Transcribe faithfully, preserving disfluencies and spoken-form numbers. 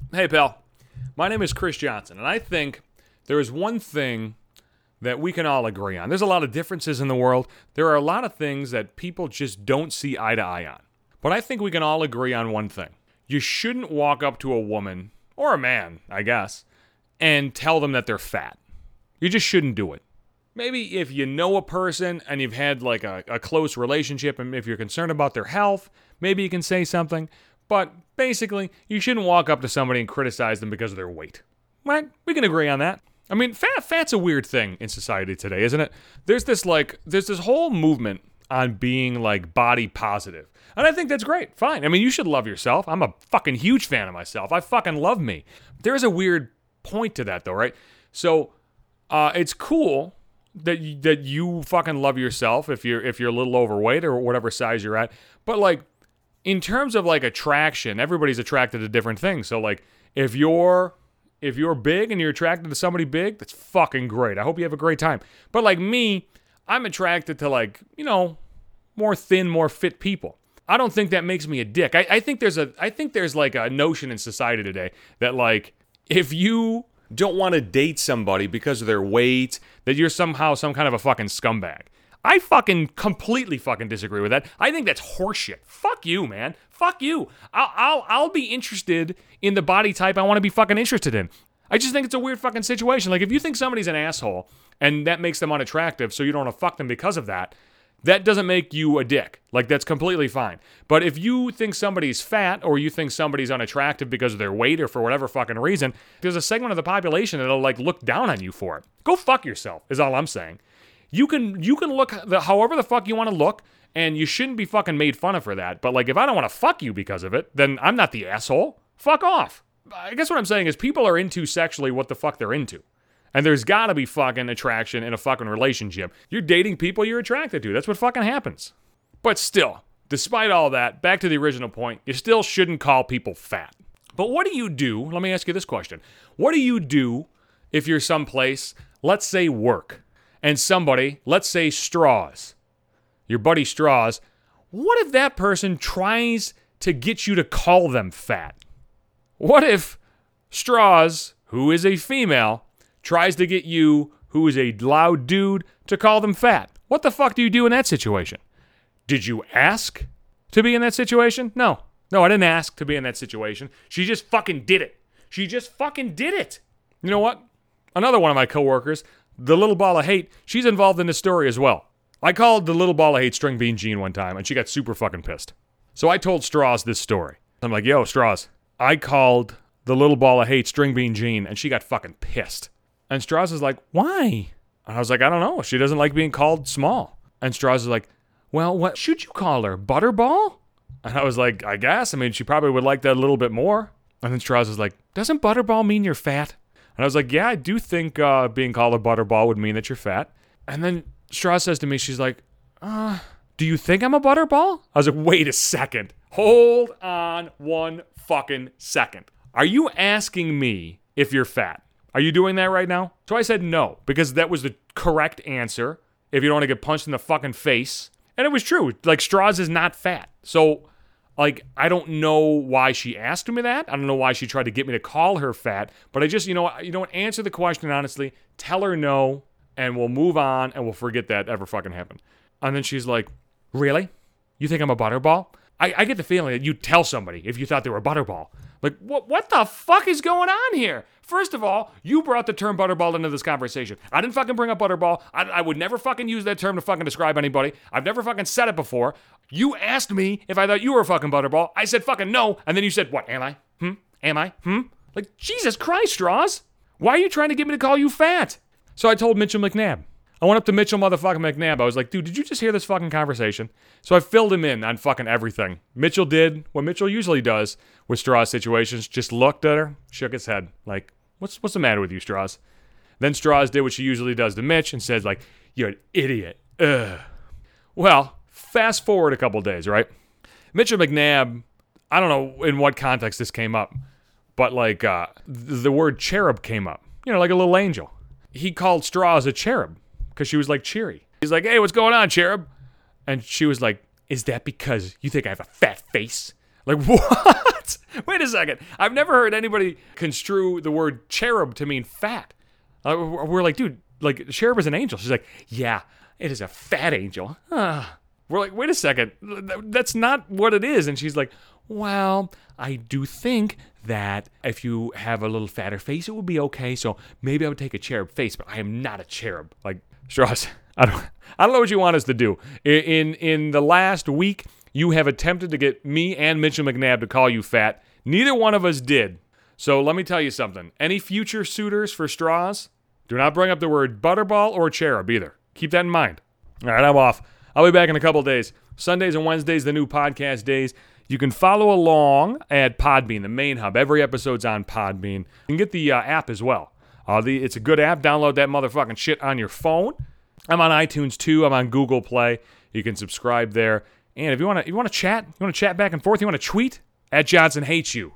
Hey, pal. My name is Chris Johnson, and I think there is one thing that we can all agree on. There's a lot of differences in the world. There are a lot of things that people just don't see eye to eye on. But I think we can all agree on one thing. You shouldn't walk up to a woman, or a man, I guess, and tell them that they're fat. You just shouldn't do it. Maybe if you know a person and you've had like a, a close relationship, and if you're concerned about their health, maybe you can say something. But basically, you shouldn't walk up to somebody and criticize them because of their weight. Right? We can agree on that. I mean, fat fat's a weird thing in society today, isn't it? There's this like, there's this whole movement on being like body positive. And I think that's great. Fine. I mean, you should love yourself. I'm a fucking huge fan of myself. I fucking love me. There's a weird point to that though, right? So, uh, it's cool that you, that you fucking love yourself if you're if you're a little overweight or whatever size you're at. But like, in terms of like attraction, everybody's attracted to different things. So like, if you're if you're big and you're attracted to somebody big, that's fucking great. I hope you have a great time. But like me, I'm attracted to like, you know, more thin, more fit people. I don't think that makes me a dick. I, I think there's a I think there's like a notion in society today that like, if you don't want to date somebody because of their weight, that you're somehow some kind of a fucking scumbag. I fucking completely fucking disagree with that. I think that's horseshit. Fuck you, man. Fuck you. I'll I'll I'll be interested in the body type I want to be fucking interested in. I just think it's a weird fucking situation. Like, if you think somebody's an asshole and that makes them unattractive, so you don't want to fuck them because of that, that doesn't make you a dick. Like, that's completely fine. But if you think somebody's fat or you think somebody's unattractive because of their weight or for whatever fucking reason, there's a segment of the population that'll like look down on you for it. Go fuck yourself, is all I'm saying. You can you can look the, however the fuck you want to look, and you shouldn't be fucking made fun of for that. But like, if I don't want to fuck you because of it, then I'm not the asshole. Fuck off. I guess what I'm saying is people are into sexually what the fuck they're into. And there's gotta be fucking attraction in a fucking relationship. You're dating people you're attracted to. That's what fucking happens. But still, despite all that, back to the original point, you still shouldn't call people fat. But what do you do? Let me ask you this question. What do you do if you're someplace, let's say work, and somebody, let's say Straws, your buddy Straws, what if that person tries to get you to call them fat? What if Straws, who is a female, tries to get you, who is a loud dude, to call them fat? What the fuck do you do in that situation? Did you ask to be in that situation? No. No, I didn't ask to be in that situation. She just fucking did it. She just fucking did it. You know what? Another one of my coworkers, the little ball of hate, she's involved in this story as well. I called the little ball of hate String Bean Jean one time, and she got super fucking pissed. So I told Straws this story. I'm like, yo, Straws, I called the little ball of hate String Bean Jean, and she got fucking pissed. And Straws is like, why? And I was like, I don't know. She doesn't like being called small. And Straws is like, well, what should you call her? Butterball? And I was like, I guess. I mean, she probably would like that a little bit more. And then Straws is like, doesn't Butterball mean you're fat? And I was like, yeah, I do think uh, being called a butterball would mean that you're fat. And then Straws says to me, she's like, uh, do you think I'm a butterball? I was like, wait a second. Hold on one fucking second. Are you asking me if you're fat? Are you doing that right now? So I said no, because that was the correct answer if you don't want to get punched in the fucking face. And it was true. Like, Straws is not fat. So, like, I don't know why she asked me that. I don't know why she tried to get me to call her fat. But I just, you know, you know what? Answer the question honestly. Tell her no, and we'll move on, and we'll forget that ever fucking happened. And then she's like, really? You think I'm a butterball? I, I get the feeling that you'd tell somebody if you thought they were a butterball. Like, what what the fuck is going on here? First of all, you brought the term butterball into this conversation. I didn't fucking bring up butterball. I, I would never fucking use that term to fucking describe anybody. I've never fucking said it before. You asked me if I thought you were a fucking butterball. I said fucking no. And then you said, what, am I? Hmm? Am I? Hmm? Like, Jesus Christ, Straws. Why are you trying to get me to call you fat? So I told Mitchell McNabb. I went up to Mitchell motherfucking McNabb. I was like, dude, did you just hear this fucking conversation? So I filled him in on fucking everything. Mitchell did what Mitchell usually does with Straws situations. Just looked at her, shook his head. Like, what's what's the matter with you, Straws? Then Straws did what she usually does to Mitch and said, like, you're an idiot. Ugh. Well, fast forward a couple days, right? Mitchell McNabb, I don't know in what context this came up, but like uh, the word cherub came up. You know, like a little angel. He called Straws a cherub because she was like cheery. He's like, hey, what's going on, cherub? And she was like, is that because you think I have a fat face? Like, what? what? Wait a second. I've never heard anybody construe the word cherub to mean fat. Uh, we're like, dude, like, cherub is an angel. She's like, yeah, it is a fat angel. Ah. We're like, wait a second. That's not what it is. And she's like, well, I do think that if you have a little fatter face, it would be okay. So maybe I would take a cherub face, but I am not a cherub. Like, Strauss, I don't, I don't know what you want us to do. In, in in the last week, you have attempted to get me and Mitchell McNabb to call you fat. Neither one of us did. So let me tell you something. Any future suitors for Strauss, do not bring up the word butterball or cherub either. Keep that in mind. All right, I'm off. I'll be back in a couple days. Sundays and Wednesdays, the new podcast days. You can follow along at Podbean, the main hub. Every episode's on Podbean. You can get the uh, app as well. Uh, the, it's a good app. Download that motherfucking shit on your phone. I'm on iTunes too. I'm on Google Play. You can subscribe there. And if you want to, you want to chat, you want to chat back and forth, you want to tweet, at Johnson Hates You.